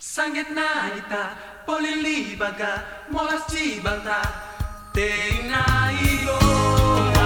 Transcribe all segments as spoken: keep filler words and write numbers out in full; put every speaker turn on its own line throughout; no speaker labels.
Sanget naita, polili baga, molas cibanta, tenai goma.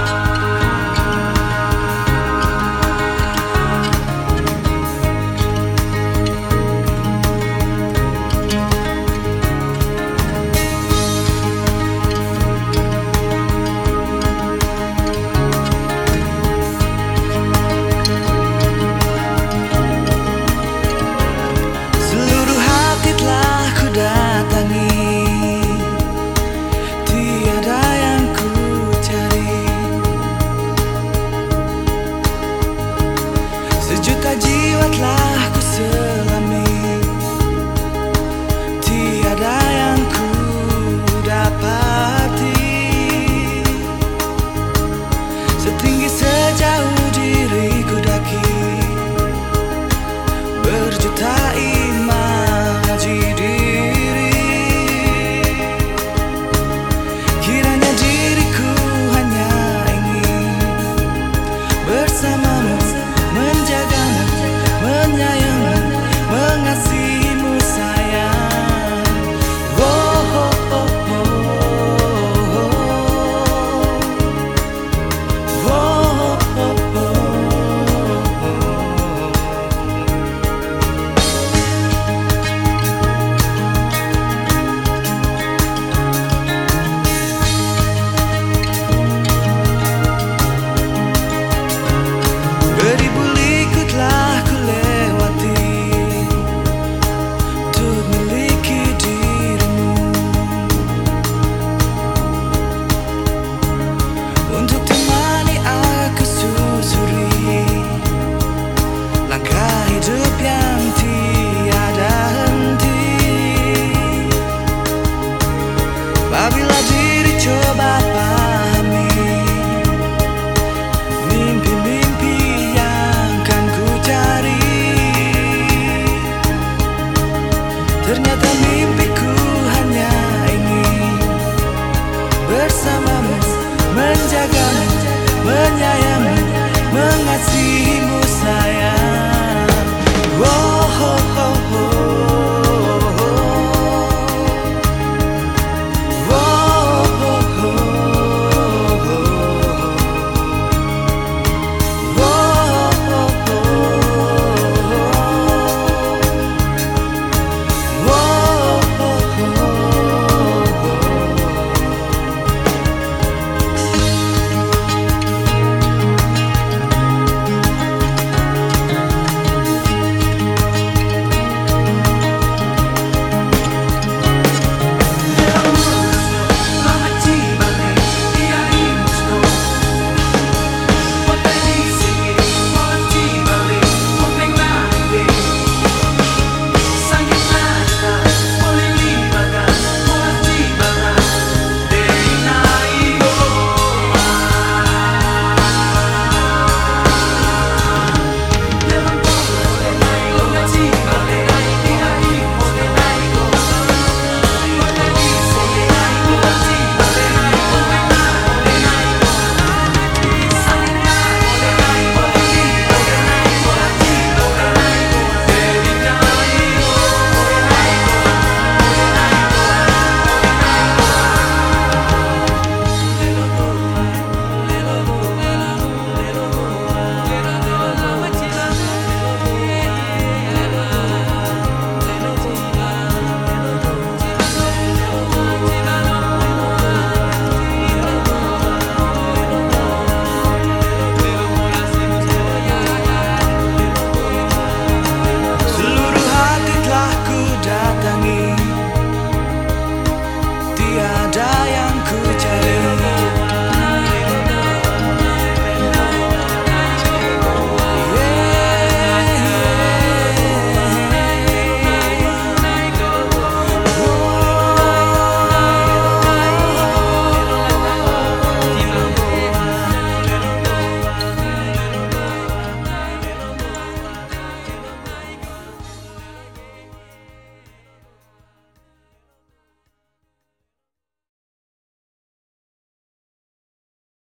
Sejuta jiwa telah ku selami, tiada yang ku dapati. Setinggi sejauh diriku daki, berjuta imaji diri. Kiranya diriku hanya ingin bersamamu, menjagamu, menyayangi, mengasihimu sayang. Oh, oh, oh, oh, oh. Oh, oh, oh, oh. Beribu liku telah ku lewati untuk miliki dirimu, untuk temani aku susuri langkah hidup yang tiada henti. Apabila diri coba pahami mimpi-mimpi yang kan ku cari, ternyata